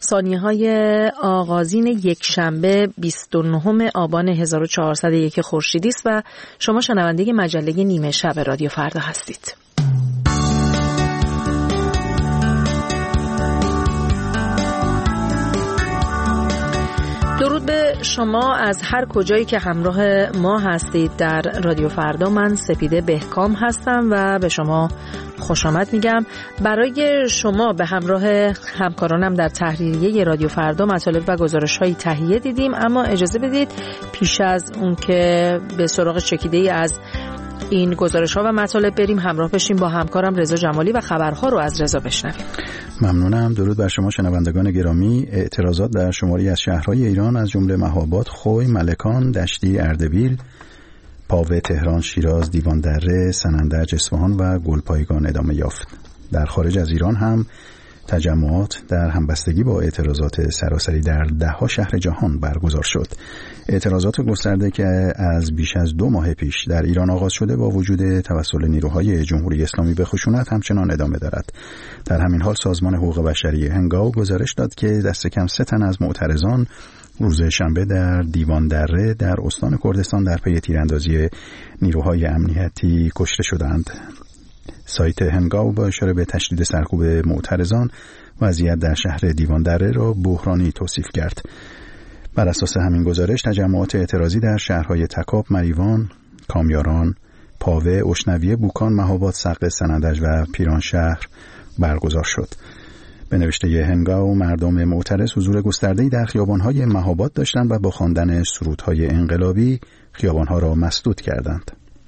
ثانیه‌های آغازین یک شنبه 29 آبان 1401 خورشیدی است و شما شنونده مجله نیمه شب رادیو فردا هستید. درود به شما از هر کجایی که همراه ما هستید در رادیو فردا. من سپیده بهکام هستم و به شما خوش آمد میگم. برای شما به همراه همکارانم در تحریریه رادیو فردا مطالب و گزارش‌های تهیه دیدیم، اما اجازه بدید پیش از اون که به سراغ چکیده‌ای از این گزارش‌ها و مطالب بریم، همراه بشیم با همکارم رضا جمالی و خبرها رو از رضا بشنویم. ممنونم. درود بر شما شنوندگان گرامی. اعتراضات در شماری از شهرهای ایران از جمله مهاباد، خوی، ملکان، دشتی، اردبیل، پاوه، تهران، شیراز، دیواندره، سنندج، اصفهان و گلپایگان ادامه یافت. در خارج از ایران هم تجمعات در همبستگی با اعتراضات سراسری در ده‌ها شهر جهان برگزار شد. اعتراضات گسترده که از بیش از 2 ماه پیش در ایران آغاز شده با وجود توسل نیروهای جمهوری اسلامی به خشونت همچنان ادامه دارد. در همین حال سازمان حقوق بشری هنگاو گزارش داد که دست کم 3 تن از معترضان روز شنبه در دیواندره در استان کردستان در پی تیراندازی نیروهای امنیتی کشته شدند. سایت هنگاو با اشاره به تشدید سرکوب معترضان وضعیت در شهر دیواندره را بحرانی توصیف کرد. بر اساس همین گزارش تجمعات اعتراضی در شهرهای تکاب، مریوان، کامیاران، پاوه، اشنویه، بوکان، مهاباد، سقه، سنندج و پیرانشهر برگزار شد. به نوشته هنگاو مردم معترض حضور گسترده‌ای در خیابان‌های مهاباد داشتند و با خواندن سرودهای انقلابی خیابان‌ها را مسدود کردند.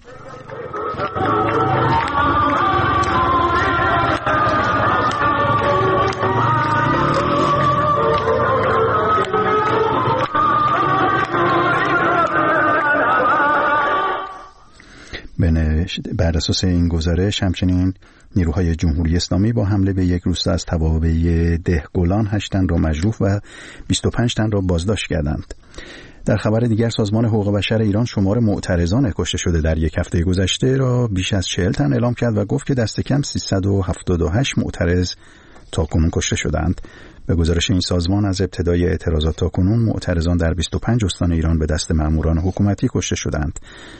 بر اساس این گزارش همچنین نیروهای جمهوری اسلامی با حمله به یک روستا از توابع دهگلان 8 تن را مجروح و 25 تن را بازداشت کردند. در خبر دیگر سازمان حقوق بشر ایران شمار معترضان کشته شده در یک هفته گذشته را بیش از 40 تن اعلام کرد و گفت که دست کم 378 معترض تاکنون کشته شدند. به گزارش این سازمان از ابتدای اعتراضات تاکنون معترضان در 25 استان ایران به دست ماموران حکومتی کشته شدند.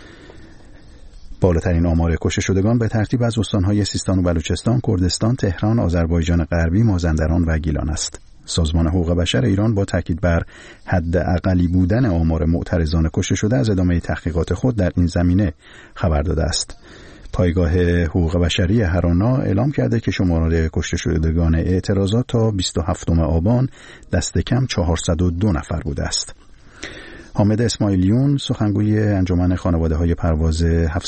بالاترین آمار کشته شدگان به ترتیب از استان‌های سیستان و بلوچستان، کردستان، تهران، آذربایجان غربی، مازندران و گیلان است. سازمان حقوق بشر ایران با تاکید بر حداقلی بودن آمار معترضان کشته شده از ادامه تحقیقات خود در این زمینه خبر داده است. پایگاه حقوق بشری هرانا اعلام کرده که شمار کشته شدگان اعتراضات تا 27 آبان دست کم 402 نفر بوده است. حامد اسماعیلیون سخنگوی انجمن خانواده‌های پرواز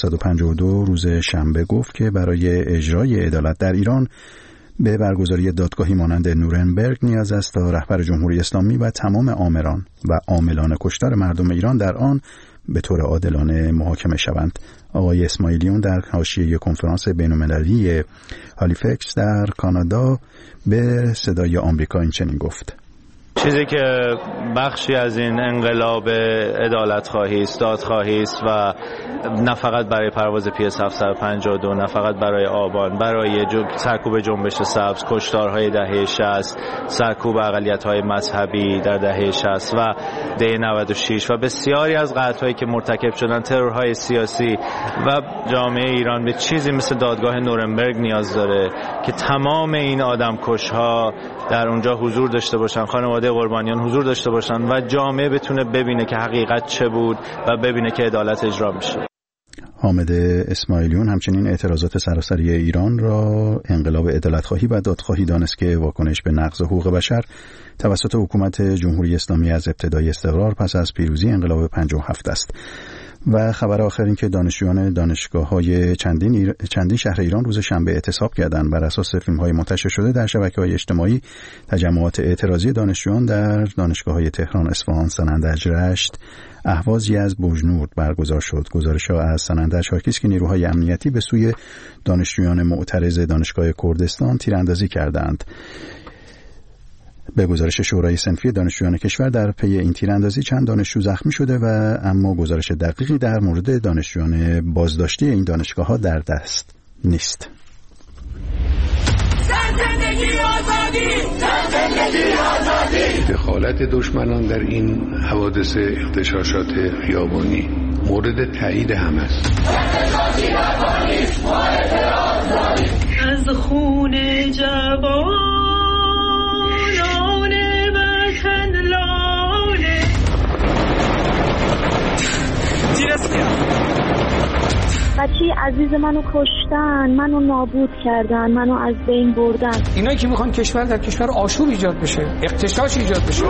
752 روز شنبه گفت که برای اجرای عدالت در ایران به برگزاری دادگاهی مانند نورنبرگ نیاز است تا رهبر جمهوری اسلامی و تمام آمران و عاملان کشتار مردم ایران در آن به طور عادلانه محاکمه شوند. آقای اسماعیلیون در حاشیه کنفرانس بین‌المللی هالیفکس در کانادا به صدای آمریکا این چنین گفت: چیزی که بخشی از این انقلاب عدالت خواهی است، دادخواهی است و نه فقط برای پرواز PS 752، نه فقط برای آبان، برای سرکوب جنبش سبز، کشتارهای دهه 60، سرکوب اقلیت‌های مذهبی در دهه 60 و دهه 96 و بسیاری از قتل‌هایی که مرتکب شدن، ترورهای سیاسی و جامعه ایران به چیزی مثل دادگاه نورنبرگ نیاز داره که تمام این آدمکش‌ها در اونجا حضور داشته باشن، خانواده قربانیان حضور داشته باشن و جامعه بتونه ببینه که حقیقت چه بود و ببینه که عدالت اجرا میشه. حامد اسماعیلیون همچنین اعتراضات سراسری ایران را انقلاب عدالت‌خواهی و دادخواهی دانست که واکنش به نقض حقوق بشر توسط حکومت جمهوری اسلامی از ابتدای استقرار پس از پیروزی انقلاب 57 است. و خبر آخر این که دانشجویان دانشگاه‌های چندین شهر ایران روز شنبه اعتصاب کردند. بر اساس فیلم‌های منتشر شده در شبکه‌های اجتماعی تجمعات اعتراضی دانشجویان در دانشگاه‌های تهران، اصفهان، سنندج، رشت، اهواز، یزد، بوجنورد برگزار شد. گزارش‌ها از سنندج حاکی است که نیروهای امنیتی به سوی دانشجویان معترض دانشگاه کردستان تیراندازی کردند. به گزارش شورای صنفی دانشجویان کشور در پی این تیراندازی چند دانشجو زخمی شده و اما گزارش دقیقی در مورد دانشجویان بازداشتی این دانشگاه‌ها در دست نیست. زندگی آزادی، زندگی آزادی. دخالت دشمنان در این حوادث اغتشاشات خیابانی مورد تایید همه است. از خون جوانان وطن لاله بچه عزیز منو کشتن، منو نابود کردن، منو از بین بردن. اینایی که میخوان کشور در کشور آشوب ایجاد بشه، اغتشاش ایجاد بشه.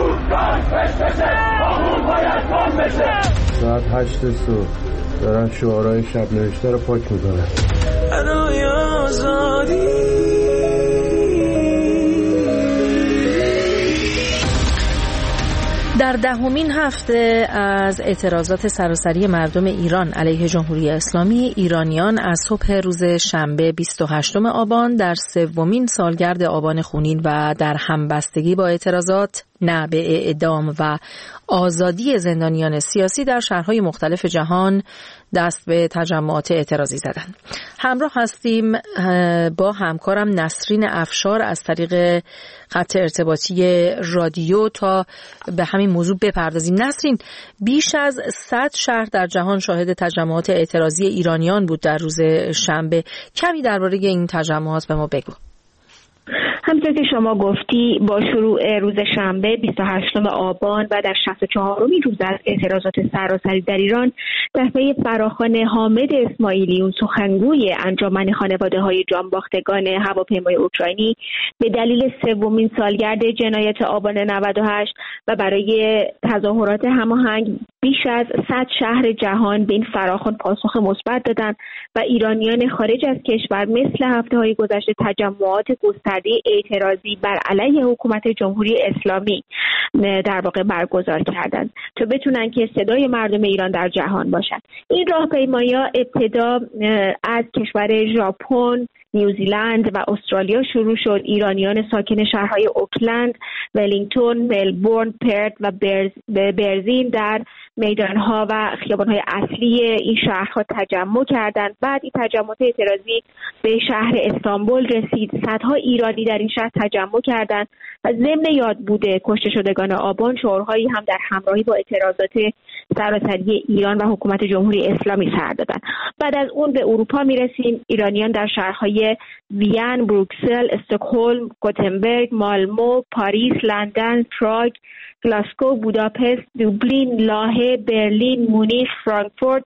ساعت 8 صبح دارن شعارهای شب نوشته رو پاک میکنن. برای آزادی در دهمین هفته از اعتراضات سراسری مردم ایران علیه جمهوری اسلامی، ایرانیان از صبح روز شنبه 28 آبان در سومین سالگرد آبان خونین و در همبستگی با اعتراضات نه به اعدام و آزادی زندانیان سیاسی در شهرهای مختلف جهان دست به تجمعات اعتراضی زدند. همراه هستیم با همکارم نسرین افشار از طریق خط ارتباطی رادیو تا به همین موضوع بپردازیم. نسرین، بیش از 100 شهر در جهان شاهد تجمعات اعتراضی ایرانیان بود در روز شنبه. کمی درباره این تجمعات به ما بگو. همونطور که شما گفتی با شروع روز شنبه 28 آبان و در 64مین روز از اعتراضات سراسری در ایران، دفعه فراخوان حامد اسماعیلیون سخنگوی انجمن خانواده‌های جانباختگان هواپیمای اوکراینی به دلیل سومین سالگرد جنایت آبان 98 و برای تظاهرات هماهنگ بیش از 100 شهر جهان به این فراخوان پاسخ مثبت دادند و ایرانیان خارج از کشور مثل هفته‌های گذشته تجمعات گسترده اعتراضی بر علیه حکومت جمهوری اسلامی در واقع برگزار کردند تا بتونن که صدای مردم ایران در جهان باشند. این راهپیمایی‌ها ابتدا از کشور ژاپن، نیوزیلند و استرالیا شروع شد. ایرانیان ساکن شهرهای اوکلند، ولینگتون، ملبورن، پرت و برزین در میدانها و خیابانهای اصلی این شهرها تجمع کردند. بعد این تجمعات اعتراضی به شهر استانبول رسید. صدها ایرانی در این شهر تجمع کردند و ضمن یادبود کشته شدگان آبان شعارهایی هم در همراهی با اعتراضات سراسری ایران و حکومت جمهوری اسلامی سر دادند. بعد از اون به اروپا میرسیم. ایرانیان در شهرهای وین، بروکسل، استکهلم، گوتنبرگ، مالمو، پاریس، لندن، پراگ، گلاسگو، بوداپست، دوبلین، لاهه، برلین، مونیخ، فرانکفورت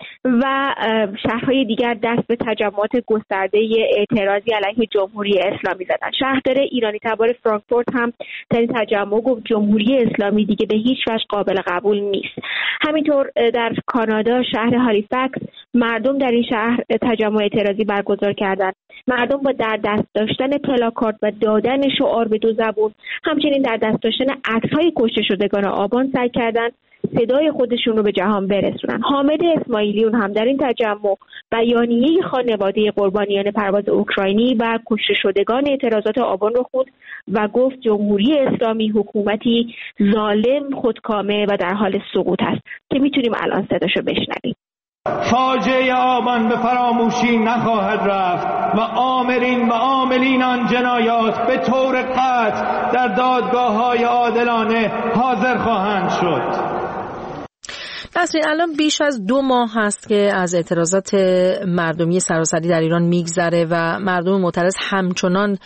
و شهرهای دیگر دست به تجمعات گسترده اعتراضی علیه جمهوری اسلامی زدند. شهردار ایرانی تبار فرانکفورت هم در این تجمع گفت جمهوری اسلامی دیگه به هیچ وجه قابل قبول نیست. همینطور در کانادا شهر هالیفکس مردم در این شهر تجمع اعتراضی برگزار کردند. مردم با در دست داشتن پلاکارد و دادن شعار به دو زبون، همچنین در دست داشتن عکس‌های کشته شدگان آبان سعی کردند صدای خودشون رو به جهان برسونن. حامد اسماعیلیون هم در این تجمع بیانیه خانواده قربانیان پرواز اوکراینی و کشته شدگان اعتراضات آبان رو خوند و گفت جمهوری اسلامی حکومتی ظالم، خودکامه و در حال سقوط است که میتونیم الان صداشو بشنویم. فاجعه آبان به فراموشی نخواهد رفت و آمرین و عاملین آن جنایات به طور قطع در دادگاه‌های عادلانه حاضر خواهند شد. نسرین، الان بیش از 2 ماه هست که از اعتراضات مردمی سراسری در ایران میگذره و مردم معترض همچنان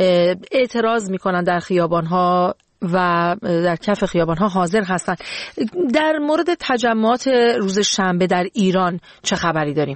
اعتراض میکنن در خیابانها و در کف خیابانها حاضر هستند. در مورد تجمعات روز شنبه در ایران چه خبری داریم؟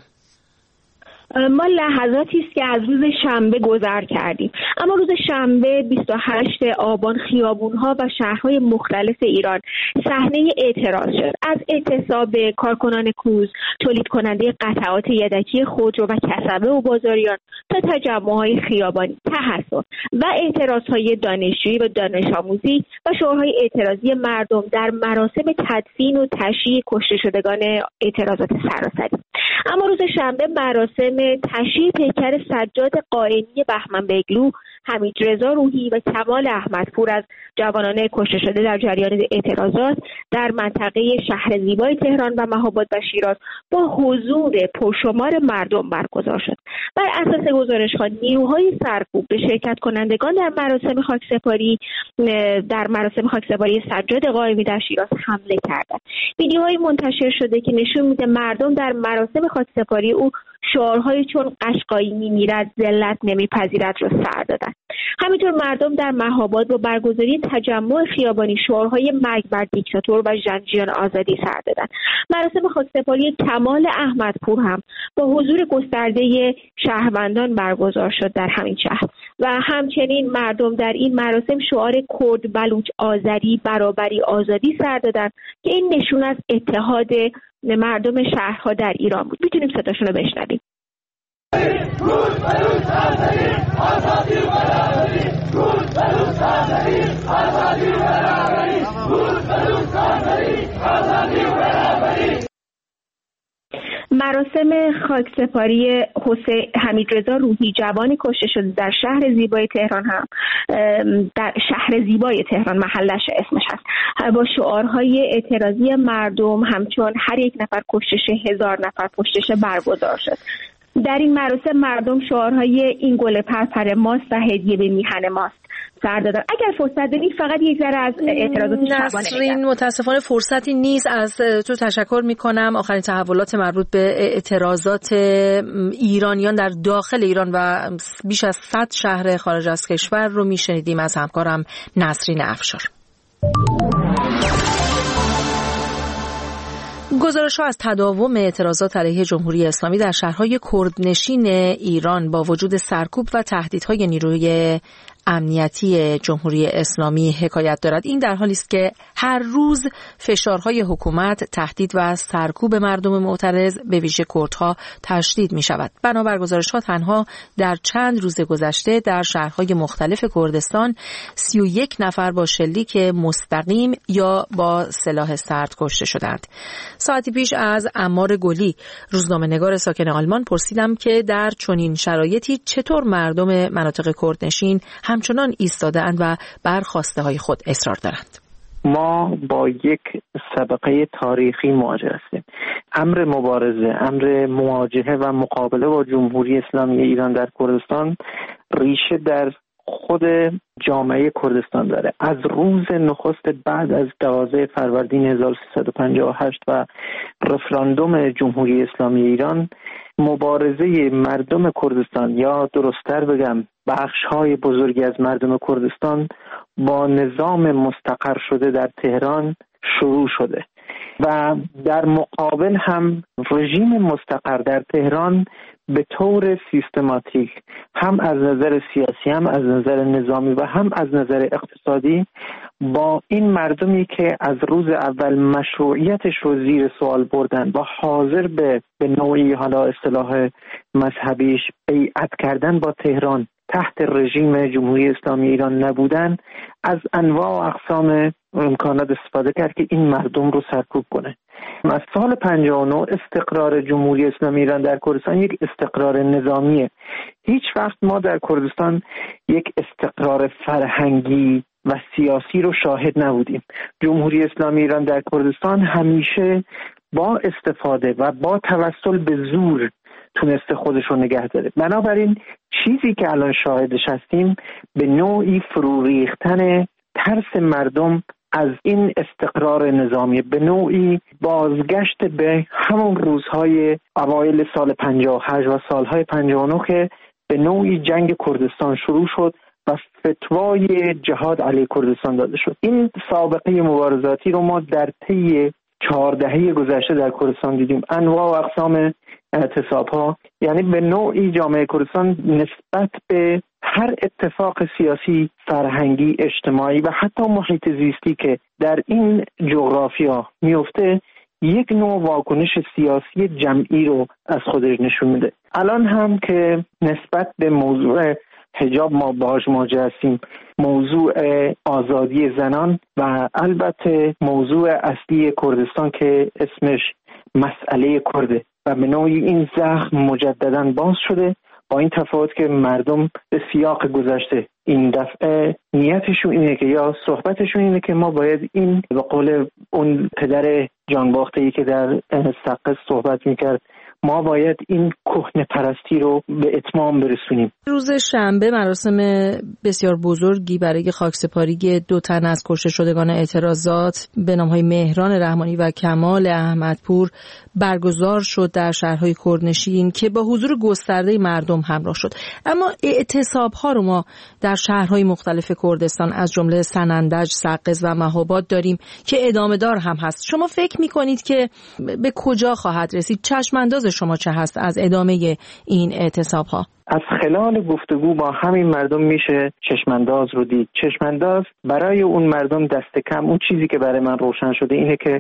ما لحظاتی است که از روز شنبه گذر کردیم، اما روز شنبه 28 آبان خیابون‌ها و شهرهای مختلف ایران صحنه اعتراض شد. از اعتصاب کارکنان کوز، تولید کننده قطعات یدکی خودرو و کسبه و بازاریان تا تجمع‌های خیابانی، تحصن و اعتراضهای دانشجویی و دانش آموزی و شعارهای اعتراضی مردم در مراسم تدفین و تشییع کشته شدگان اعتراضات سراسری. اما روز شنبه مراسم تشییع پیکر سجاد قائنی بهمن بیگلو، حمیدرضا روحی و کمال احمدپور از جوانان کشته شده در جریان اعتراضات در منطقه شهر زیبای تهران و مهاباد و شیراز با حضور پرشمار مردم برگزار شد. بر اساس گزارش‌ها نیروهای سرکوب به شرکت کنندگان در مراسم خاکسپاری سجاد قائمی در شیراز حمله کردند. ویدیوهایی منتشر شده که نشون میده مردم در مراسم خاکسپاری او شعارهایی چون قشقایی میمیرد، ذلت نمیپذیرد را سر دادند. همینطور مردم در مهاباد با برگزاری تجمع خیابانی شعارهای مرگ بر دیکتاتور و ژنجیان آزادی سر دادند. مراسم خاکسپاری کمال احمدپور هم با حضور گسترده شهروندان برگزار شد در همین شهر و همچنین مردم در این مراسم شعار کرد، بلوچ، آذری، برابری، آزادی سر دادند که این نشون از اتحاد مردم شهرها در ایران بود. میتونیم صداشون رو بشنویم. مراسم خاکسپاری حمیدرضا روحی جوانی کشته شده در شهر زیبای تهران هم در شهر زیبای تهران محلش اسمش هست با شعارهای اعتراضی مردم همچون هر یک نفر کشته شه 1000 نفر کشته شه برگزار شد. در این مراسم مردم شعارهای این گل پرپر ماست و هدیه به میهن ماست سر دادن. اگر فرصت دارید فقط یک ذره از اعتراضات نسرین متاسفانه فرصتی نیست. از تو تشکر میکنم. آخرین تحولات مربوط به اعتراضات ایرانیان در داخل ایران و بیش از 100 شهر خارج از کشور رو میشنیدیم از همکارم نسرین افشار. گزارش‌ها از تداوم اعتراضات علیه جمهوری اسلامی در شهرهای کردنشین ایران با وجود سرکوب و تهدیدهای نیروی امنیتی جمهوری اسلامی حکایت دارد. این در حالی است که هر روز فشارهای حکومت، تهدید و سرکوب مردم معترض به ویژه کردها تشدید می شود. بنابر گزارش‌ها تنها در چند روز گذشته در شهرهای مختلف کردستان 31 نفر با شلیک مستقیم یا با سلاح سرد کشته شدند. ساعتی پیش از عمار گلی، روزنامه‌نگار ساکن آلمان، پرسیدم که در چنین شرایطی چطور مردم مناطق کردنشین همچنان ایستاده‌اند و بر خواسته‌های خود اصرار دارند. ما با یک سابقه تاریخی مواجه هستیم. امر مبارزه، امر مواجهه و مقابله با جمهوری اسلامی ایران در کردستان ریشه در خود جامعه کردستان داره. از روز نخست بعد از 12 فروردین 1358 و رفراندوم جمهوری اسلامی ایران، مبارزه مردم کردستان یا درست‌تر بگم بخش‌های بزرگی از مردم کردستان با نظام مستقر شده در تهران شروع شده و در مقابل هم رژیم مستقر در تهران به طور سیستماتیک هم از نظر سیاسی، هم از نظر نظامی و هم از نظر اقتصادی با این مردمی که از روز اول مشروعیتش رو زیر سوال بردن و حاضر به نوعی حالا اصطلاح مذهبیش بیعت کردن با تهران تحت رژیم جمهوری اسلامی ایران نبودن، از انواع و اقسام امکانات استفاده کرد که این مردم رو سرکوب کنه. از سال 59 استقرار جمهوری اسلامی ایران در کردستان یک استقرار نظامیه. هیچ وقت ما در کردستان یک استقرار فرهنگی و سیاسی رو شاهد نبودیم. جمهوری اسلامی ایران در کردستان همیشه با استفاده و با توسل به زور تونسته خودش رو نگه داره. بنابراین چیزی که الان شاهدش هستیم به نوعی فرو ریختن ترس مردم از این استقرار نظامی، به نوعی بازگشت به همون روزهای اوایل سال 58 و سالهای 59 که به نوعی جنگ کردستان شروع شد و فتوای جهاد علیه کردستان داده شد. این سابقه مبارزاتی رو ما در طی 4 دهه گذشته در کردستان دیدیم. انواع و اقسام اعتصاب‌ها، یعنی به نوعی جامعه کردستان نسبت به هر اتفاق سیاسی، فرهنگی، اجتماعی و حتی محیط زیستی که در این جغرافیا میفته یک نوع واکنش سیاسی جمعی رو از خودش نشون میده. الان هم که نسبت به موضوع حجاب ما باهاش مواجه هستیم، موضوع آزادی زنان و البته موضوع اصلی کردستان که اسمش مسئله کرده و به نوعی این زخم مجدداً باز شده، با این تفاوت که مردم به سیاق گذشته این دفعه نیتشون اینه که یا صحبتشون اینه که ما باید این به قول اون پدر جانباخته‌ای که در سقز صحبت میکرد، ما باید این کهنه پرستی رو به اتمام برسونیم. روز شنبه مراسم بسیار بزرگی برای خاکسپاری 2 تن از کشته شدگان اعتراضات به نام‌های مهران رحمانی و کمال احمدپور برگزار شد در شهرهای کردنشین که با حضور گسترده مردم همراه شد. اما اعتصاب‌ها رو ما در شهرهای مختلف کردستان از جمله سنندج، سقز و مهاباد داریم که ادامه دار هم هست. شما فکر می‌کنید که به کجا خواهد رسید؟ چشم‌انداز شما چه هست از ادامه این اعتصاب‌ها؟ از خلال گفتگو با همین مردم میشه چشمانداز رو دید. چشمانداز برای اون مردم دست کم، اون چیزی که برای من روشن شده اینه که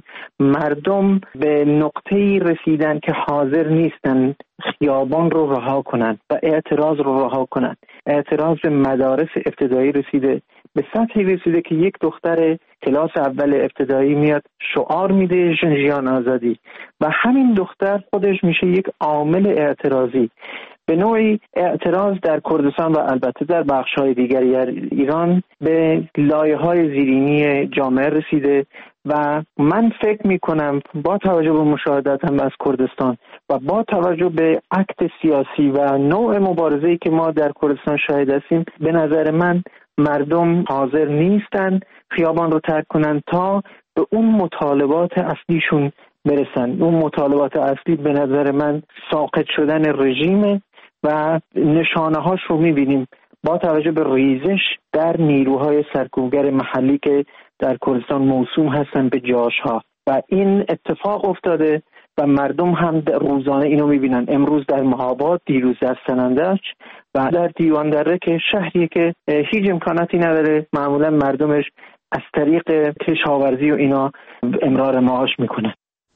مردم به نقطه‌ای رسیدن که حاضر نیستن خیابان رو رها کنن و اعتراض رو رها کنن. اعتراض به مدارس ابتدایی رسیده، به سطحی رسیده که یک دختر کلاس اول ابتدایی میاد شعار میده ژن آزادی و همین دختر خودش میشه یک عامل اعتراضی. به نوعی اعتراض در کردستان و البته در بخش‌های دیگری ایران به لایه‌های زیرینی جامعه رسیده و من فکر می‌کنم با توجه به مشاهداتم از کردستان و با توجه به عکت سیاسی و نوع مبارزه‌ای که ما در کردستان شاهد هستیم، به نظر من مردم حاضر نیستن خیابان رو ترک کنن تا به اون مطالبات اصلیشون برسن. اون مطالبات اصلی به نظر من ساقط شدن رژیم و نشانه هاش رو میبینیم با توجه به ریزش در نیروهای سرکوبگر محلی که در کردستان موسوم هستن به جاشها و این اتفاق افتاده و مردم هم روزانه اینو میبینن. امروز در مهاباد، دیروز در سنندج و در دیوان دره که شهری که هیچ امکاناتی نداره، معمولا مردمش از طریق کشاورزی و اینا امرار معاش میکنه.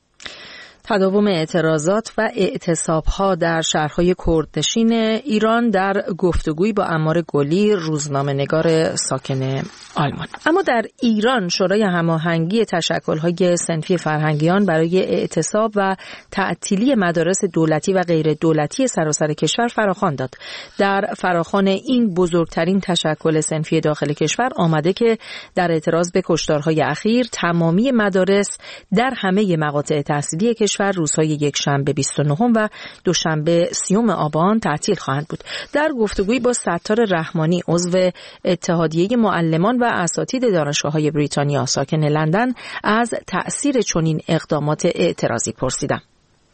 تداوم اعتراضات و اعتصاب‌ها در شهرهای کردنشین ایران در گفتگویی با عمار گلی، روزنامه‌نگار ساکن آلمان. اما در ایران شورای هماهنگی تشکل‌های صنفی فرهنگیان برای اعتصاب و تعطیلی مدارس دولتی و غیر دولتی سراسر کشور فراخوان داد. در فراخوان این بزرگترین تشکل صنفی داخل کشور آمده که در اعتراض به کشتارهای اخیر تمامی مدارس در همه مقاطع تحصیلی کشور روزهای یکشنبه 29 و دوشنبه 30 آبان تعطیل خواهند بود. در گفتگویی با ستار رحمانی عضو اتحادیه معلمان و اساتید دانشگاه‌های بریتانیا ساکن لندن از تأثیر چنین اقدامات اعتراضی پرسیدم.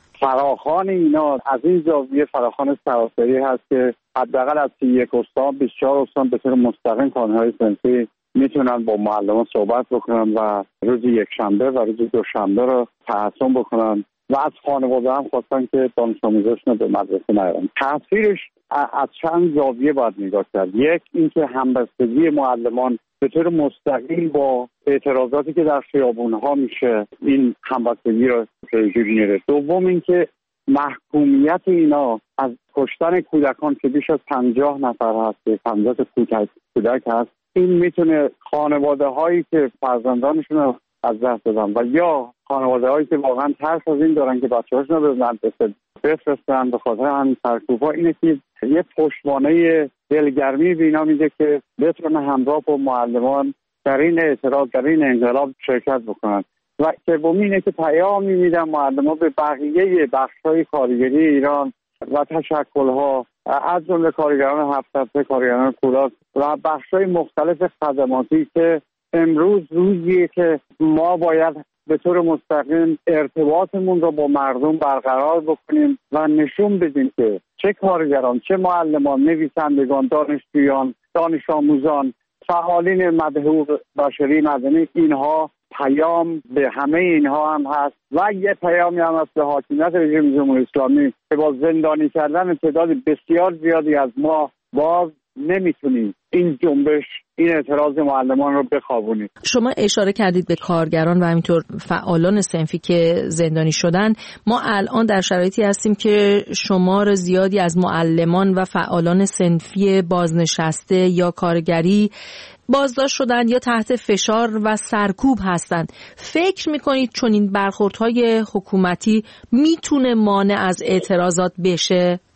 فراخوان اینا از این زاویه فراخوان سراسری هست که حداقل از 31 استان 24 استان به طور مستقیم کانون‌های صنفی میتونن با معلمان صحبت بکنن و روز یکشنبه و روز دوشنبه رو تحسن بکنن و از خانواده هم خواستن که دانش آموزاشون به مدرسه نیارن. تاثیرش از چند زاویه باید نگاه کرد. یک، اینکه همبستگی معلمان به طور مستقیم با اعتراضاتی که در خیابون‌ها میشه این همبستگی رو پیگیری میره. دوم، اینکه محکومیت اینا از کشتن کودکان که بیش از 50 نفر هست، 50 کودک هست، این میتونه خانواده هایی که فرزندانشون رو از دست دادن و یا خانواده هایی که واقعا ترس از این دارن که بچه‌هاشون رو به مدرسه بفرستن به خاطر همین سرکوب‌ها، اینه که یه پشتوانه دلگرمی به اینا میده که بتونن همراه با معلمان در این اعتراض، در این انقلاب شرکت بکنن. و سومی اینه که پیامی میدن معلمان به بقیه بخش‌های کارگری ایران و تشکل‌ها از جمله کارگران هفت، کارگران کولاس و بخش‌های مختلف خدماتی که امروز روزیه که ما باید به طور مستقیم ارتباطمون رو با مردم برقرار بکنیم و نشون بدیم که چه کارگران، چه معلمان، نویسندگان، دانشجویان، دانش آموزان، فعالین حقوق بشری مدنی، اینها پیام به همه اینها هم هست و یه پیامی هم هست به حاکمیت رژیم جمهوری اسلامی که با زندانی کردن تعداد بسیار زیادی از ما باز نمیتونیم این جنبش، این اعتراض معلمان رو بخوابونیم. شما اشاره کردید به کارگران و همینطور فعالان صنفی که زندانی شدن. ما الان در شرایطی هستیم که شمار زیادی از معلمان و فعالان صنفی بازنشسته یا کارگری بازداشت شدن یا تحت فشار و سرکوب هستند. فکر میکنید چون این برخوردهای حکومتی میتونه مانع از اعتراضات بشه؟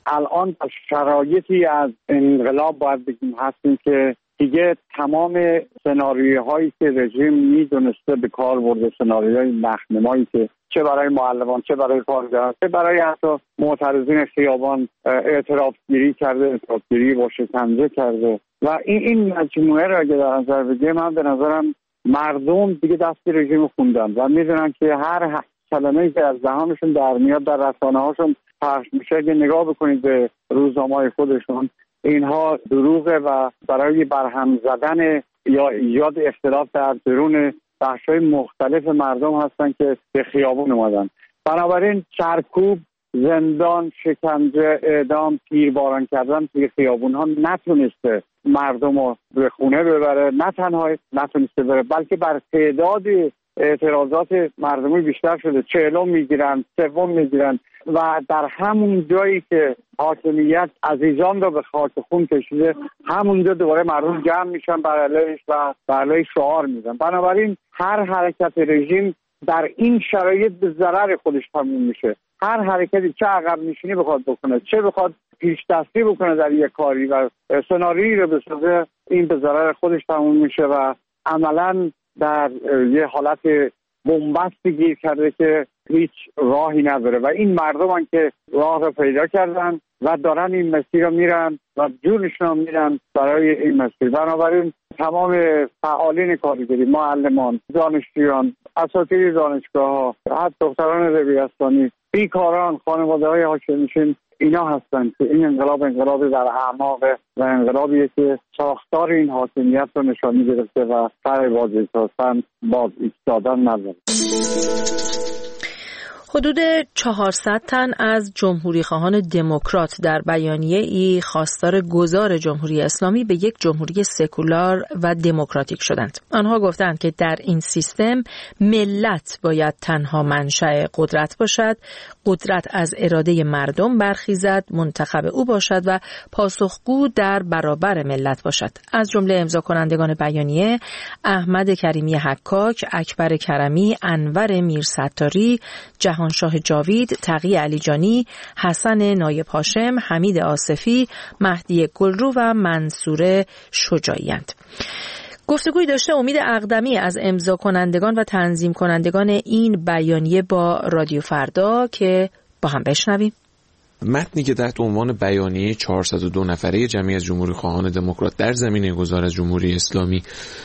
الان شرایطی از انقلاب باید بگیم هستیم که دیگه تمام سناریوهایی که رژیم میدونسته به کار برده، سناریوهای نخنمایی که چه برای معلمان، چه برای کارگران، چه برای حتی معترضین خیابان اعترافگیری کرده، اعترافگیری با شکنجه کرده و این مجموعه را اگه در نظر بگیریم، من به نظرم مردم دیگه دست رژیم خوندن و میدونن که هر کلمه‌ای که از دهانشون در میاد در رسانه‌هاشون پخش میشه. اگه نگاه بکنید به روزنامه‌های خودشون، اینها دروغه و برای برهم زدن یا ایجاد اختلاف در درون بخش‌های مختلف مردم هستن که به خیابون اومدن. بنابراین سرکوب، زندان، شکنجه، اعدام، تیرباران کردن توی خیابون‌ها نتونسته مردم رو به خونه ببره، نه تنها نتونسته بره بلکه بر تعداد اعتراضات مردمی بیشتر شده. 40 میگیرن، 3 میگیرن و در همون جایی که حاکمیت عزیزان رو به خاک خون کشیده، همونجا دوباره مردم جمع میشن بر علیهش و بر علیه شعار میزنن. بنابراین هر حرکت رژیم در این شرایط به ضرر خودش تموم میشه. هر حرکتی، چه عقب نشینی بخواد بکنه، چه بخواد پیش دستی بکنه در یک کاری و سناریویی رو بسازه، این به ضرر خودش تموم میشه و عملاً در یه حالت بنبستی گیر کرده که هیچ راهی نداره و این مردم که راه رو پیدا کردن و دارن این مسیر رو میرن و جونشون رو میرن برای این مسیر. بنابراین تمام فعالین کارگری، معلمان، دانشجویان، اساتید دانشگاه‌ها، حتی دختران دبیرستانی، بیکاران، خانواده‌های حاکم‌نشین، اینا هستن که این انقلابی در اعماق و انقلابیه که ساختار این حاکمیت رو نشانی گرفته و سر باز ایستادن نداره. حدود 400 تن از جمهوری خواهان دموکرات در بیانیه ای خواستار گذار جمهوری اسلامی به یک جمهوری سکولار و دموکراتیک شدند. آنها گفتند که در این سیستم ملت باید تنها منشأ قدرت باشد، قدرت از اراده مردم برخیزد، منتخب او باشد و پاسخگو در برابر ملت باشد. از جمله امضا کنندگان بیانیه احمد کریمی حکاک، اکبر کرمی، انور میرستاری، جهانشاه جاوید، تقی علیجانی، حسن نایب هاشم، حمید آصفی، مهدی گلرو و منصور شجاعی‌اند. گفتگوی داشته امید اقدمی از امضا کنندگان و تنظیم کنندگان این بیانیه با رادیو فردا که با هم بشنویم. متنی که تحت عنوان بیانیه 402 نفره جمعیت جمهوری خواهان دموکرات در زمینه گذار از جمهوری اسلامی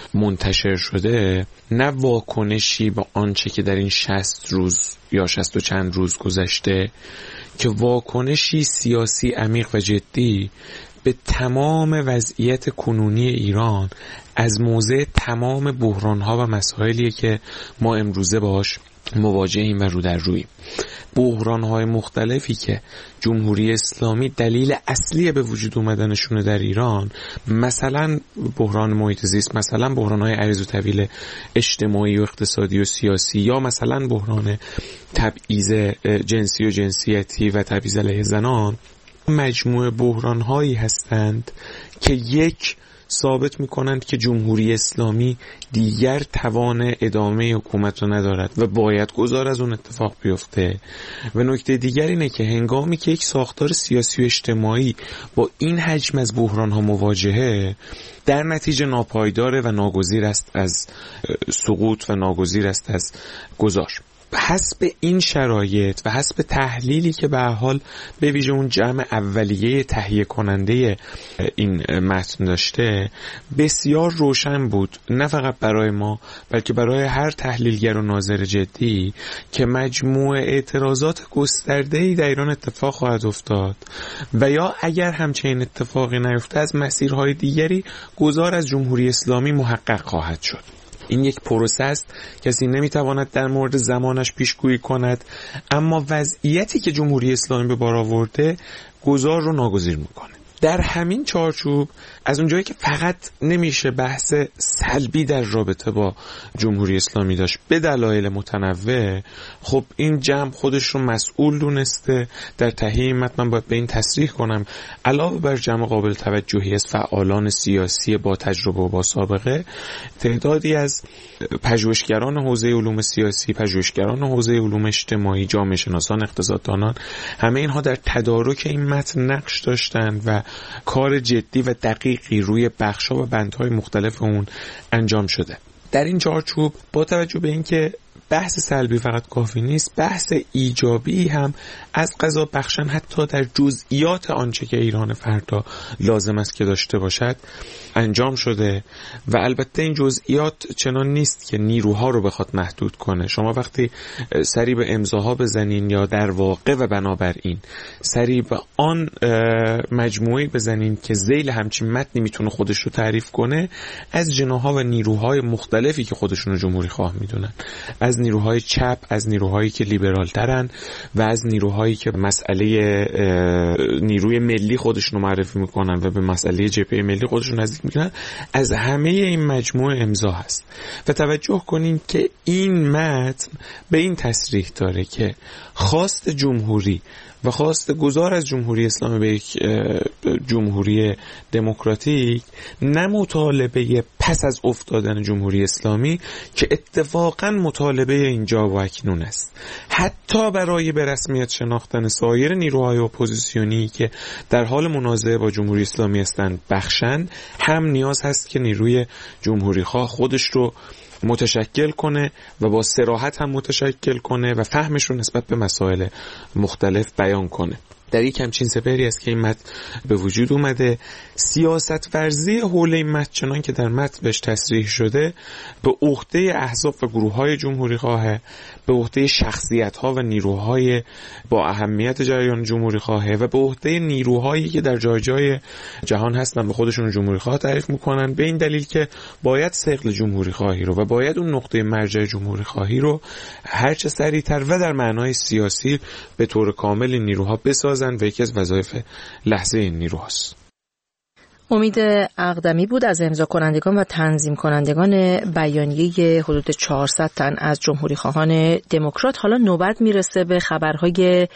منتشر شده، نه واکنشی با آنچه که در این 60 روز یا 60 و چند روز گذشته که واکنشی سیاسی عمیق و جدی به تمام وضعیت کنونی ایران از موضع تمام بحران‌ها و مسائلی که ما امروزه باش مواجهیم و رو در روییم. بحران‌های مختلفی که جمهوری اسلامی دلیل اصلی به وجود اومدنشونه در ایران، مثلا بحران محیط زیست، مثلا بحران‌های عریض و طویل اجتماعی و اقتصادی و سیاسی، یا مثلا بحران تبعیض جنسی و جنسیتی و تبعیض علیه زنان، مجموعه بحران‌هایی هستند که یک ثابت می‌کنند که جمهوری اسلامی دیگر توان ادامه حکومت را ندارد و باید گذار از اون اتفاق بیفته. و نکته دیگر اینه که هنگامی که یک ساختار سیاسی و اجتماعی با این حجم از بحران‌ها مواجهه، در نتیجه ناپایدار و ناگزیر است از سقوط و ناگزیر است از گذار. حسب این شرایط و حسب تحلیلی که به حال به ویژه اون جمع اولیه تهیه کننده این متن داشته، بسیار روشن بود، نه فقط برای ما بلکه برای هر تحلیلگر و ناظر جدی، که مجموعه اعتراضات گسترده‌ای در ایران اتفاق خواهد افتاد و یا اگر همچین اتفاقی نیفته از مسیرهای دیگری گذار از جمهوری اسلامی محقق خواهد شد. این یک پروسه است، کسی نمیتواند در مورد زمانش پیشگویی کند، اما وضعیتی که جمهوری اسلامی به بار آورده گذار رو ناگزیر میکنه. در همین چارچوب از اونجایی که فقط نمیشه بحث سلبی در رابطه با جمهوری اسلامی داشت به دلایل متنوع، خب این جمع خودش رو مسئول دونسته. در تهیه متن من باید به این تصریح کنم علاوه بر جمع قابل توجهی از فعالان سیاسی با تجربه و با سابقه، تعدادی از پژوهشگران حوزه علوم سیاسی، پژوهشگران حوزه علوم اجتماعی، جامعه شناسان، اقتصاددانان، همه اینها در تدارک این متن نقش داشتند و کار جدی و دقیقی روی بخش‌ها و بندهای مختلف اون انجام شده. در این چارچوب با توجه به اینکه بحث سلبی فقط کافی نیست، بحث ایجابی هم از قضا بخشن حتی در جزئیات آنچه که ایران فردا لازم است که داشته باشد انجام شده و البته این جزئیات چنان نیست که نیروها رو بخواد محدود کنه. شما وقتی سری به امضاها بزنین یا در واقع و بنابراین سری به آن مجموعه بزنین که ذیل همچین متنی میتونه خودش رو تعریف کنه، از جناح‌ها و نیروهای مختلفی که خودشون رو جمهوری خواه میدونن، از نیروهای چپ، از نیروهایی که لیبرال ترن و از نیروهایی که مسئله نیروی ملی خودشون رو معرفی میکنن و به مسئله جبهه ملی خودشون نزدیک میکنن، از همه این مجموعه امضا هست. و توجه کنین که این متن به این تصریح داره که خواست جمهوری و خواست گذار از جمهوری اسلامی به یک جمهوری دموکراتیک نه مطالبه پس از افتادن جمهوری اسلامی که اتفاقا مطالبه اینجا و اکنون است. حتی برای به رسمیت شناختن سایر نیروهای اپوزیسیونی که در حال منازعه با جمهوری اسلامی هستند بخشن، هم نیاز هست که نیروی جمهوری خواه خودش رو متشکل کنه و با صراحت هم متشکل کنه و فهمش رو نسبت به مسائل مختلف بیان کنه. در یک همچین سپهری است که این متن به وجود اومده. سیاست ورزی حول این متن چنان که در متن بهش تصریح شده به عهده احزاب و گروه‌های جمهوری خواه، به عهده شخصیت‌ها و نیروهای با اهمیت جریان جمهوری خواه و به عهده نیروهایی که در جای جای جهان هستن به خودشون جمهوری خواه تعریف میکنن، به این دلیل که باید ثقل جمهوری خواهی رو و باید اون نقطه مرجع جمهوری خواهی رو هرچه سریعتر و در معنای سیاسی به طور کامل این نیروها بسازن و یکی از وظایف لحظه این نیروهاست. امید اقدمی بود از امضا کنندگان و تنظیم کنندگان بیانیه حدود 400 تن از جمهوری خواهان دموکرات. حالا نوبت میرسه به خبرهای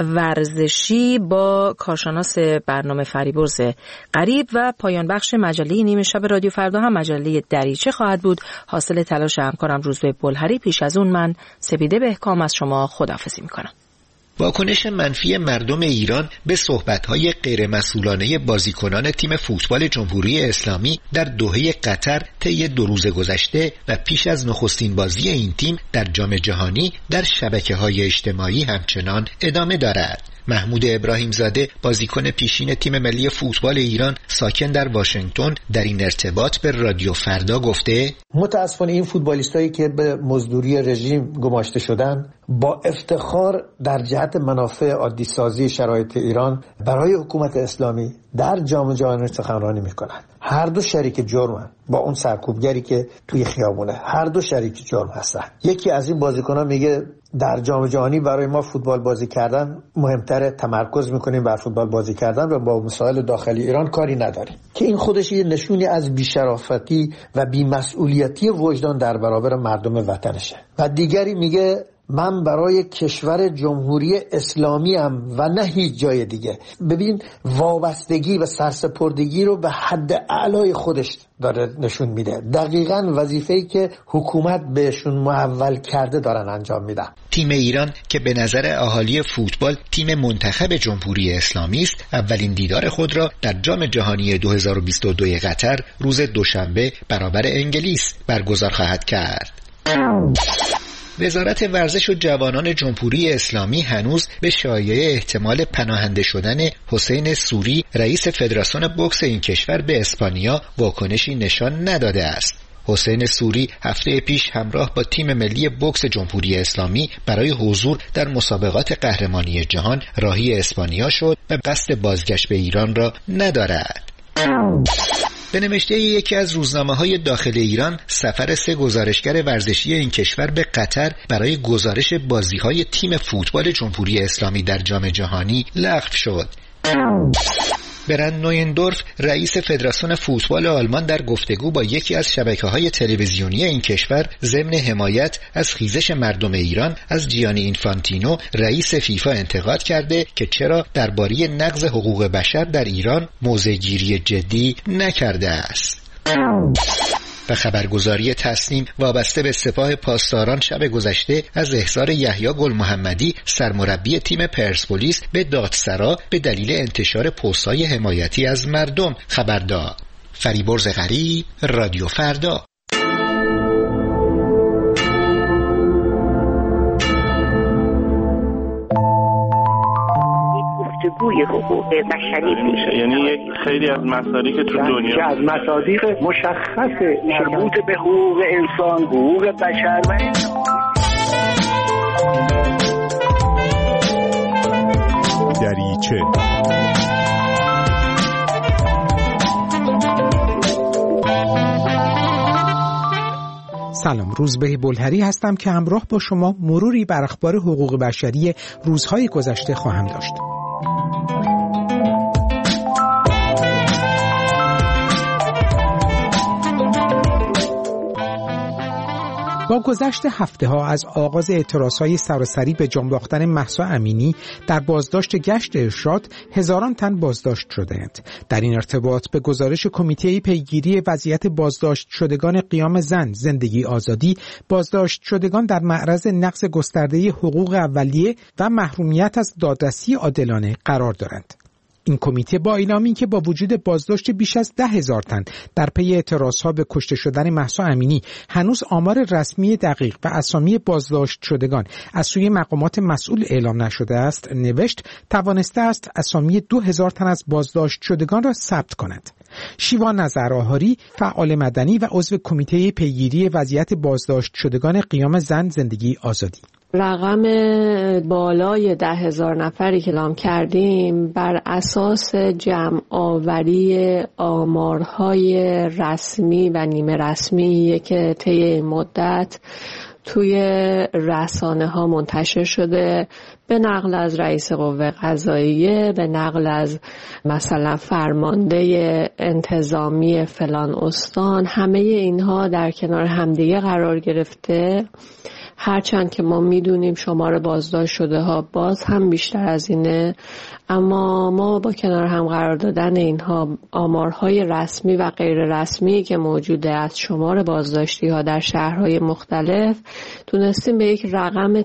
ورزشی با کارشناس برنامه فریبرز غریب و پایان بخش مجله نیمه شب رادیو فردا هم مجله دریچه خواهد بود، حاصل تلاش همکارم روزبه بلهری. پیش از اون من سپیده بهکام از شما خداحافظی میکنم. واکنش منفی مردم ایران به صحبت‌های غیرمسئولانه بازیکنان تیم فوتبال جمهوری اسلامی در دوحه قطر طی 2 روز گذشته و پیش از نخستین بازی این تیم در جام جهانی در شبکه‌های اجتماعی همچنان ادامه دارد. محمود ابراهیم زاده بازیکن پیشین تیم ملی فوتبال ایران ساکن در واشنگتن در این ارتباط به رادیو فردا گفته: متاسفانه این فوتبالیستایی که به مزدوری رژیم گماشته شدن با افتخار در جهت منافع عادی سازی شرایط ایران برای حکومت اسلامی در جام جهانی سخنرانی میکنن. هر دو شریک جرمن با اون سرکوبگری که توی خیابونه، هر دو شریک جرم هستن. یکی از این بازیکنان میگه در جام جهانی برای ما فوتبال بازی کردن مهمتره، تمرکز میکنیم بر فوتبال بازی کردن و با مسائل داخلی ایران کاری نداریم، که این خودش یه نشونی از بی‌شرافتی و بی‌مسئولیتی وجدان در برابر مردم وطنشه. و دیگری میگه من برای کشور جمهوری اسلامی ام و نه هیچ جای دیگه. ببین وابستگی و سرسپردگی رو به حد اعلای خودش داره نشون میده. دقیقاً وظیفه‌ای که حکومت بهشون محول کرده دارن انجام میدن. تیم ایران که به نظر اهالی فوتبال تیم منتخب جمهوری اسلامی است، اولین دیدار خود را در جام جهانی 2022 قطر روز دوشنبه برابر انگلیس برگزار خواهد کرد. وزارت ورزش و جوانان جمهوری اسلامی هنوز به شایعه احتمال پناهنده شدن حسین سوری رئیس فدراسیون بوکس این کشور به اسپانیا واکنشی نشان نداده است. حسین سوری هفته پیش همراه با تیم ملی بوکس جمهوری اسلامی برای حضور در مسابقات قهرمانی جهان راهی اسپانیا شد و قصد بازگشت به ایران را ندارد. به نوشته یکی از روزنامه‌های داخل ایران، سفر 3 گزارشگر ورزشی این کشور به قطر برای گزارش بازی‌های تیم فوتبال جمهوری اسلامی در جام جهانی لغو شد. برند نویندورف رئیس فدراسیون فوتبال آلمان در گفتگو با یکی از شبکه‌های تلویزیونی این کشور ضمن حمایت از خیزش مردم ایران از جیانی اینفانتینو رئیس فیفا انتقاد کرده که چرا درباره نقض حقوق بشر در ایران موضع‌گیری جدی نکرده است. و خبرگزاری تصنیم وابسته به سپاه پاسداران شب گذشته از احضار یحیی گل محمدی سرمربی تیم پرسپولیس به دادسرا به دلیل انتشار پست‌های حمایتی از مردم خبر داد. فریبرز غریب، رادیو فردا. گفتگوی حقوق بشری میشه، یعنی یک خیلی از مصادیق تو دنیا که از مصادیق مشخص مربوط به حقوق انسان، حقوق بشر و دریچه. سلام، روزبه بلهری هستم که همراه با شما مروری بر اخبار حقوق بشری روزهای گذشته خواهم داشت. با گذشت هفته‌ها از آغاز اعتراضهای سراسری به جان باختن مهسا امینی در بازداشت گشت ارشاد، هزاران تن بازداشت شده‌اند. در این ارتباط به گزارش کمیته پیگیری وضعیت بازداشت شدگان قیام زن زندگی آزادی، بازداشت شدگان در معرض نقض گسترده حقوق اولیه و محرومیت از دادرسی عادلانه قرار دارند. این کمیته با اعلامی که با وجود بازداشت بیش از 10,000 تن در پی اعتراضها به کشته شدن مهسا امینی هنوز آمار رسمی دقیق و اسامی بازداشت شدگان از سوی مقامات مسئول اعلام نشده است، نوشت توانسته است اسامی 2,000 تن از بازداشت شدگان را ثبت کند. شیوا نظرآهاری، فعال مدنی و عضو کمیته پیگیری وضعیت بازداشت شدگان قیام زن زندگی آزادی: رقم بالای 10,000 نفری که اعلام کردیم بر اساس جمع آوری آمارهای رسمی و نیمه رسمی که طی این مدت توی رسانه ها منتشر شده، به نقل از رئیس قوه قضاییه، به نقل از مثلا فرمانده انتظامی فلان استان، همه اینها در کنار همدیگه قرار گرفته. هرچند که ما میدونیم شمار بازداشت شده ها باز هم بیشتر از اینه، اما ما با کنار هم قرار دادن اینها آمارهای رسمی و غیر رسمی که موجوده از شمار بازداشتی ها در شهرهای مختلف تونستیم به یک رقم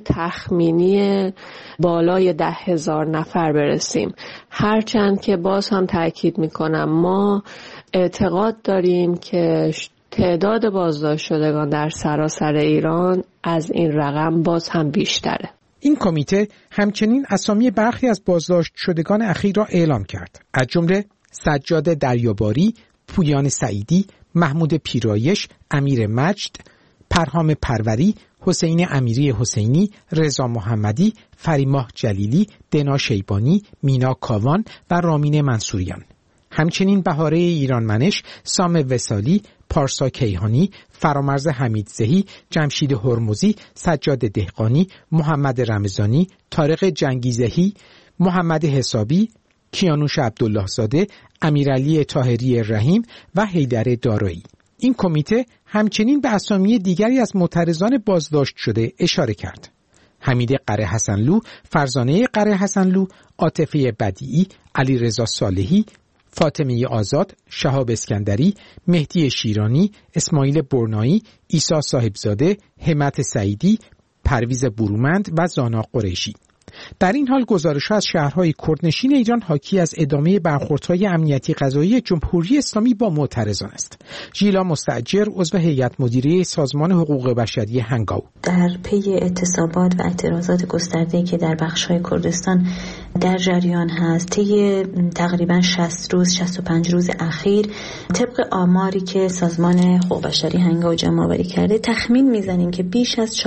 تخمینی بالای 10,000 نفر برسیم. هرچند که باز هم تأکید میکنم ما اعتقاد داریم که تعداد بازداشت شدگان در سراسر ایران از این رقم باز هم بیشتره. این کمیته همچنین اسامی برخی از بازداشت شدگان اخیر را اعلام کرد، از جمله سجاد دریاباری، پویان سعیدی، محمود پیرایش، امیر مجد، پرهام پروری، حسین امیری حسینی، رضا محمدی، فریماه جلیلی، دنا شیبانی، مینا کاوان و رامین منصوریان. همچنین بهاره ایرانمنش، سام وصالی، پارسا کیهانی، فرامرز حمیدزهی، جمشید هرمزی، سجاد دهقانی، محمد رمضانی، طارق جنگیزهی، محمد حسابی، کیانوش عبدالله زاده، امیرعلی طاهری رحیم و حیدر دارایی. این کمیته همچنین به اسامی دیگری از معترضان بازداشت شده اشاره کرد: حمید قره حسنلو، فرزانه قره حسنلو، عاطفه بدیعی، علیرضا صالحی، فاطمه آزاد، شهاب اسکندری، مهدی شیرانی، اسماعیل برنایی، عیسی صاحبزاده، همت سعیدی، پرویز برومند و زانا قریشی. در این حال گزارش‌ها از شهرهای کردنشین ایران حاکی از ادامه برخوردهای امنیتی قضایی جمهوری اسلامی با معترضان است. ژیلا مستاجر، عضو هیئت مدیره سازمان حقوق بشری هنگاو: در پی اعتصابات و اعتراضات گسترده‌ای که در بخش‌های کردستان در جریان هست، طی تقریباً 60 روز 65 روز اخیر، طبق آماری که سازمان حقوق بشری هنگاو جمع‌آوری کرده، تخمین می‌زنیم که بیش از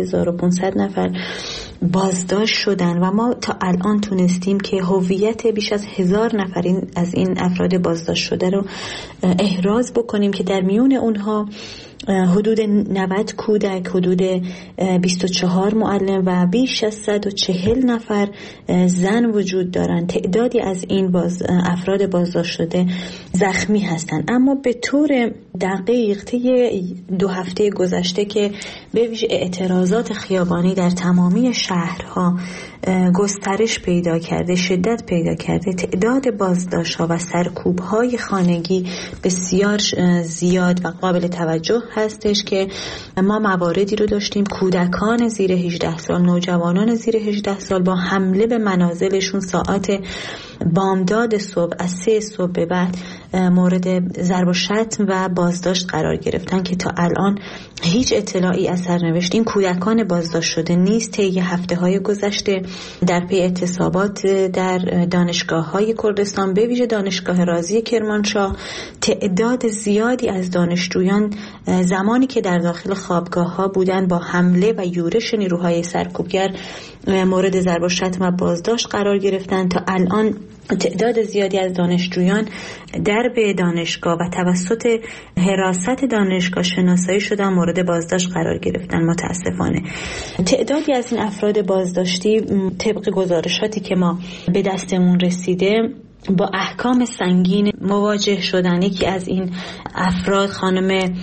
4500 نفر بازداشت شدن و ما تا الان تونستیم که هویت بیش از 1000 نفر از این افراد بازداشت شده رو احراز بکنیم که در میون اونها حدود 90 کودک، حدود 24 معلم و بیش از 140 نفر زن وجود دارند. تعدادی از این افراد بازداشت شده زخمی هستند. اما به طور دقیق طی 2 هفته گذشته که به ویژه اعتراضات خیابانی در تمامی شهرها گسترش پیدا کرده، شدت پیدا کرده، تعداد بازداشت‌ها و سرکوب‌های خانگی بسیار زیاد و قابل توجه هستش که ما مواردی رو داشتیم کودکان زیر 18 سال، نوجوانان زیر 18 سال با حمله به منازلشون ساعات بامداد صبح از 3 صبح به بعد مورد ضرب و شتم و بازداشت قرار گرفتن که تا الان هیچ اطلاعی از سرنوشت این کودکان بازداشت شده نیست. طی هفته‌های گذشته در پی اعتصابات در دانشگاه‌های کردستان به ویژه دانشگاه رازی کرمانشاه تعداد زیادی از دانشجویان زمانی که در داخل خوابگاه‌ها بودند با حمله و یورش نیروهای سرکوبگر مورد ضرب و شتم و بازداشت قرار گرفتند. تا الان تعداد زیادی از دانشجویان درب دانشگاه و توسط حراست دانشگاه شناسایی شدن مورد بازداشت قرار گرفتن. متاسفانه تعدادی از این افراد بازداشتی طبق گزارشاتی که ما به دستمون رسیده با احکام سنگین مواجه شدن. یکی از این افراد خانم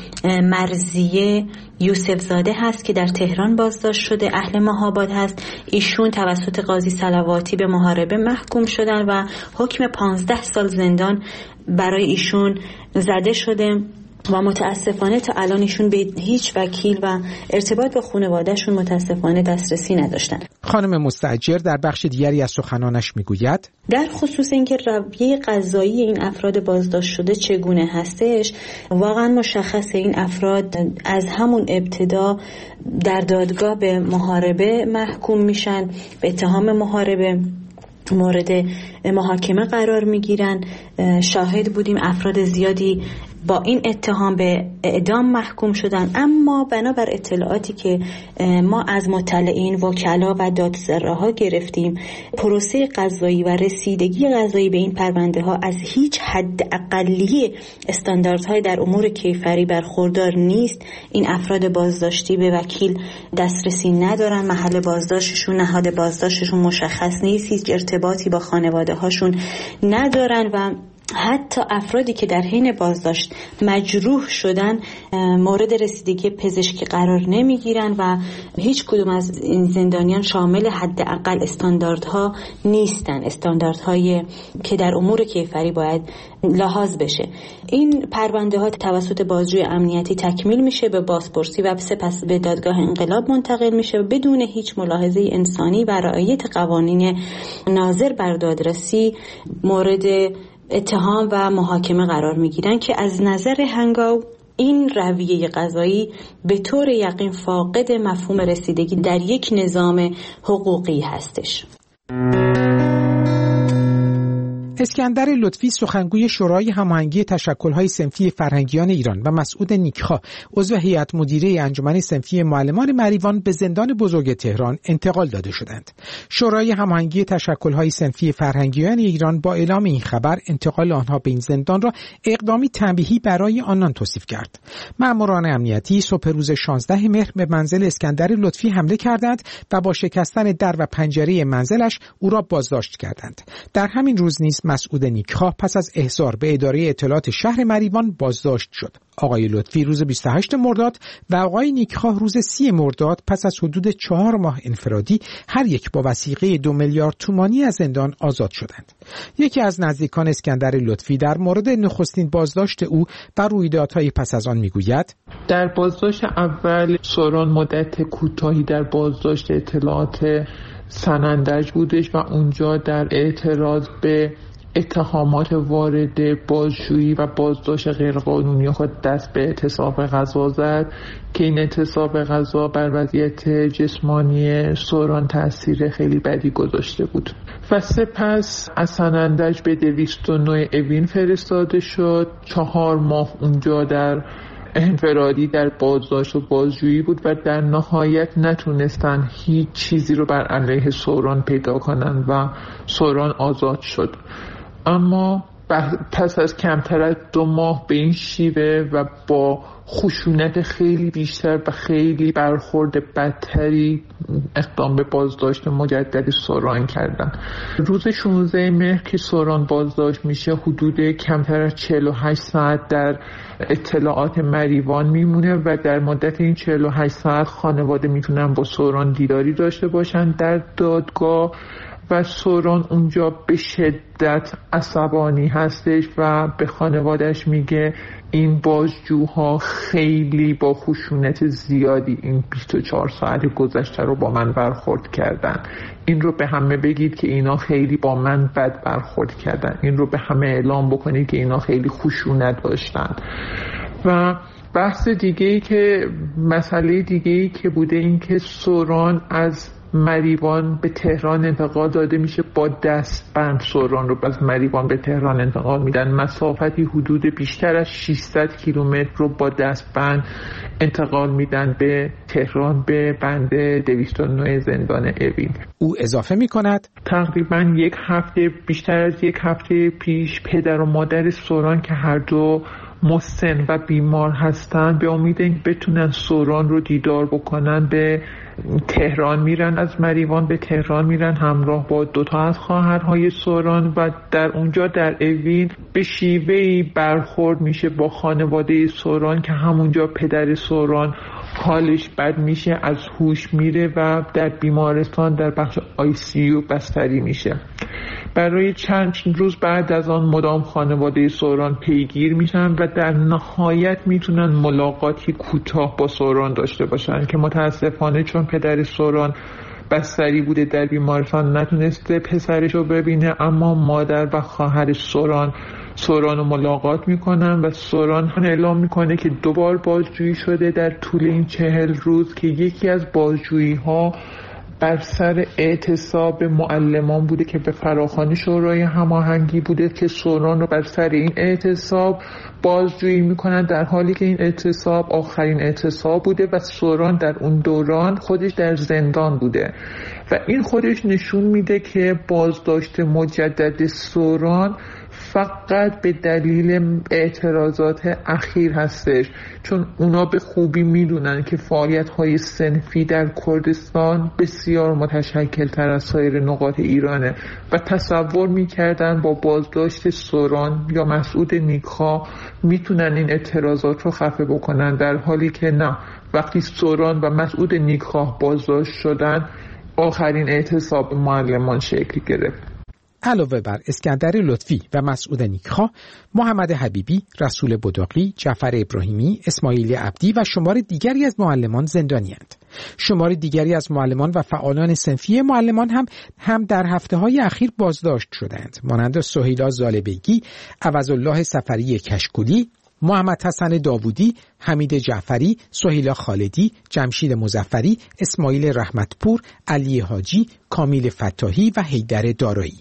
مرزیه یوسف زاده هست که در تهران بازداشت شده، اهل مهاباد هست. ایشون توسط قاضی صلواتی به محاربه محکوم شدن و حکم 15 سال زندان برای ایشون زده شده و متاسفانه تا الان ایشون به هیچ وکیل و ارتباط با خانواده‌شون متاسفانه دسترسی نداشتن. خانم مستاجر در بخش دیگری از سخنانش میگوید در خصوص اینکه رویه قضایی این افراد بازداشت شده چگونه هستش، واقعا مشخصه این افراد از همون ابتدا در دادگاه به محاربه محکوم میشن، به اتهام محاربه مورد محاکمه قرار میگیرن. شاهد بودیم افراد زیادی با این اتهام به اعدام محکوم شدن، اما بنابر اطلاعاتی که ما از مطلعین، وکلا و دادسراها گرفتیم، پروسه قضایی و رسیدگی قضایی به این پرونده ها از هیچ حد اقلی استانداردهای در امور کیفری برخوردار نیست. این افراد بازداشتی به وکیل دسترسی ندارن، محل بازداشتشون، نهاد بازداشتشون مشخص نیست، هیچ ارتباطی با خانواده هاشون ندارن و حتی افرادی که در حین بازداشت مجروح شدن مورد رسیدگی پزشکی قرار نمیگیرن و هیچ کدوم از این زندانیان شامل حداقل استانداردها نیستن، استانداردهایی که در امور کیفری باید لحاظ بشه. این پرونده ها توسط بازجوی امنیتی تکمیل میشه، به بازپرسی و سپس به دادگاه انقلاب منتقل میشه و بدون هیچ ملاحظه انسانی و رعایت قوانین ناظر بر دادرسی مورد اتهام و محاکمه قرار میگیرن که از نظر هنگاو این رویه قضایی به طور یقین فاقد مفهوم رسیدگی در یک نظام حقوقی هستش. اسکندر لطفی سخنگوی شورای هماهنگی تشکل‌های صنفی فرهنگیان ایران و مسعود نیکخواه عضو هیئت مدیره انجمن صنفی معلمان مریوان به زندان بزرگ تهران انتقال داده شدند. شورای هماهنگی تشکل‌های صنفی فرهنگیان ایران با اعلام این خبر انتقال آنها به این زندان را اقدامی تنبیهی برای آنان توصیف کرد. ماموران امنیتی صبح روز 16 مهر به منزل اسکندر لطفی حمله کردند و با شکستن در و پنجره منزلش او را بازداشت کردند. در همین روز نیز مسعود نیکخواه پس از احضار به اداره اطلاعات شهر مریوان بازداشت شد. آقای لطفی روز 28 مرداد و آقای نیکخواه روز 30 مرداد پس از حدود 4 ماه انفرادی هر یک با وثیقه 2 میلیارد تومانی از زندان آزاد شدند. یکی از نزدیکان اسکندر لطفی در مورد نخستین بازداشت او و رویدادهای پس از آن میگوید: در بازداشت اول سوران مدت کوتاهی در بازداشت اطلاعات سنندج بودش و اونجا در اعتراض به اتهامات وارد بازجویی و بازداشت غیرقانونی خود دست به اعتصاب غذا زد که این اعتصاب غذا بر وضعیت جسمانی سوران تأثیر خیلی بدی گذاشته بود و سپس از سنندج به 209 اوین فرستاده شد. 4 ماه اونجا در انفرادی در بازداشت و بازجویی بود و در نهایت نتونستن هیچ چیزی رو بر علیه سوران پیدا کنن و سوران آزاد شد. اما پس از کمتر از 2 ماه به این شیوه و با خشونت خیلی بیشتر و خیلی برخورد بدتری اقدام به بازداشت مجدد سوران کردن. روز 16 مهر که سوران بازداشت میشه حدود کمتر از 48 ساعت در اطلاعات مریوان میمونه و در مدت این 48 ساعت خانواده میتونن با سوران دیداری داشته باشن در دادگاه و سوران اونجا به شدت عصبانی هستش و به خانوادهش میگه این بازجوها خیلی با خشونت زیادی این 24 ساعت گذشته رو با من برخورد کردن. این رو به همه بگید که اینا خیلی با من بد برخورد کردن. این رو به همه اعلام بکنید که اینا خیلی خشونت داشتن. و بحث دیگه‌ای که مسئله دیگه‌ای که بوده این که سوران از مریوان به تهران انتقال داده میشه با دستبند. سوران رو از مریوان به تهران انتقال میدن. مسافتی حدود بیشتر از 600 کیلومتر رو با دستبند انتقال میدن به تهران به بند 209 زندان اوین. او اضافه میکند تقریبا یک هفته بیشتر از یک هفته پیش پدر و مادر سوران که هر دو مسن و بیمار هستن به امید اینکه بتونن سوران رو دیدار بکنن به تهران میرن. از مریوان به تهران میرن همراه با 2 از خواهرهای سوران و در اونجا در اوین به شیوهی برخورد میشه با خانواده سوران که همونجا پدر سوران حالش بد میشه، از هوش میره و در بیمارستان در بخش ICU بستری میشه. برای چند روز بعد از آن مدام خانواده سوران پیگیر میشن و در نهایت میتونن ملاقاتی کوتاه با سوران داشته باشن که متاسفانه چون پدر سوران بستری بوده در بیمارستان نتونسته پسرش رو ببینه، اما مادر و خواهر سوران رو ملاقات میکنن و سوران اعلام میکنه که 2 بار بازجویی شده در طول این 40 روز که یکی از بازجویی ها بر سر اعتصاب معلمان بوده که به فراخوان شورای هماهنگی بوده که سوران رو بر سر این اعتصاب بازجویی میکنن، در حالی که این اعتصاب آخرین اعتصاب بوده و سوران در اون دوران خودش در زندان بوده و این خودش نشون میده که بازداشت مجدد سوران فقط به دلیل اعتراضات اخیر هستش، چون اونا به خوبی میدونن که فعالیت‌های صنفی در کردستان بسیار متشکل تر از سایر نقاط ایرانه و تصور میکردن با بازداشت سوران یا مسعود نیکخواه میتونن این اعتراضات رو خفه بکنن، در حالی که نه. وقتی سوران و مسعود نیکخواه بازداشت شدن آخرین اعتصاب معلمان شکل گرفت. علاوه بر اسکندر لطفی و مسعود نیکخواه، محمد حبیبی، رسول بداقی، جعفر ابراهیمی، اسماعیل عبدی و شمار دیگری از معلمان زندانی‌اند. شمار دیگری از معلمان و فعالان صنفی معلمان هم در هفته‌های اخیر بازداشت شدند، مانند سهیلا زالبیگی، عوضالله سفری کشکولی، محمد حسن داوودی، حمید جعفری، سهیلا خالدی، جمشید مظفری، اسماعیل رحمتپور، علی حاجی، کامیل فتاحی و حیدر دارایی.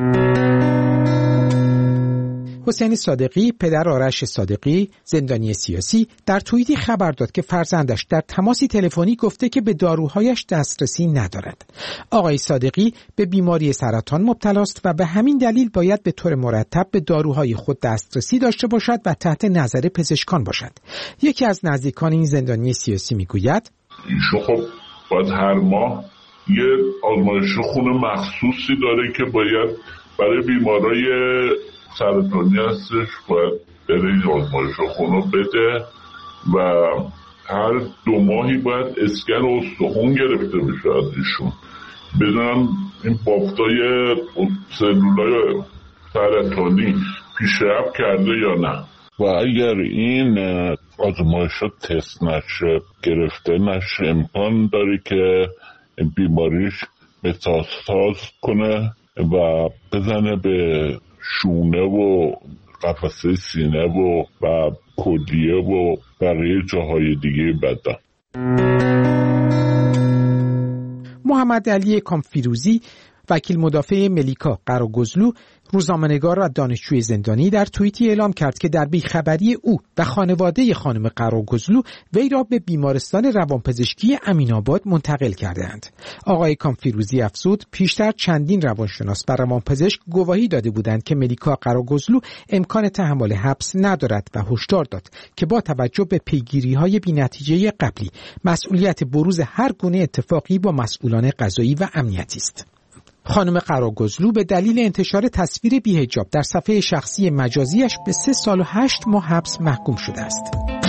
حسین صادقی، پدر آرش صادقی، زندانی سیاسی، در توییتی خبر داد که فرزندش در تماسی تلفنی گفته که به داروهایش دسترسی ندارد. آقای صادقی به بیماری سرطان مبتلا است و به همین دلیل باید به طور مرتب به داروهای خود دسترسی داشته باشد و تحت نظر پزشکان باشد. یکی از نزدیکان این زندانی سیاسی میگوید: ایشون خب باید هر ماه یه آزمایش خون مخصوصی داره که باید برای بیمارای سرطانی هستش باید بره این آزمایش خون رو بده و هر 2 ماهی باید اسکن استخون گرفته بشه از ایشون، بدونم این بافتای سلولای سرطانی پیشرفت کرده یا نه. و اگر این آزمایش ها تست نشه، گرفته نشه، امکان داره که بیماریش متاستاز کنه و بزنه به شونه و قفسه سینه و کلیه و بقیه جاهای دیگه بدن. محمد علی کامفیروزی، وکیل مدافع ملیکا قراگزلو، روزنامه‌نگار و دانشجوی زندانی، در توییتی اعلام کرد که در بیخبری او و خانواده خانم قراگزلو وی را به بیمارستان روانپزشکی امین‌آباد منتقل کرده‌اند. آقای کامفیروزی افزود پیشتر چندین روانشناس و روانپزشک گواهی داده بودند که ملیکا قراگزلو امکان تحمل حبس ندارد و هشدار داد که با توجه به پیگیری‌های بی‌نتیجه قبلی مسئولیت بروز هر گونه اتفاقی با مسئولان قضایی و امنیتی است. خانم قراگزلو به دلیل انتشار تصویر بی‌حجاب در صفحه شخصی مجازیش به 3 سال و 8 ماه حبس محکوم شده است.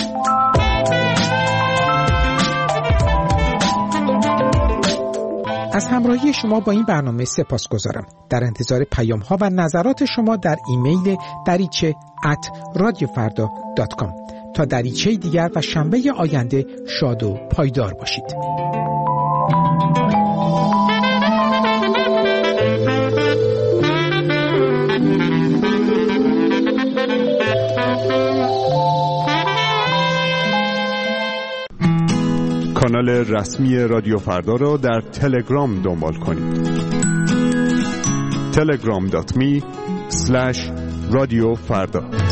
از همراهی شما با این برنامه سپاسگزارم. در انتظار پیام‌ها و نظرات شما در ایمیل dariche@radiofarda.com. تا دریچه دیگر و شنبه آینده شاد و پایدار باشید. کانال رسمی رادیو فردا را در تلگرام دنبال کنید. telegram.me/رادیو فردا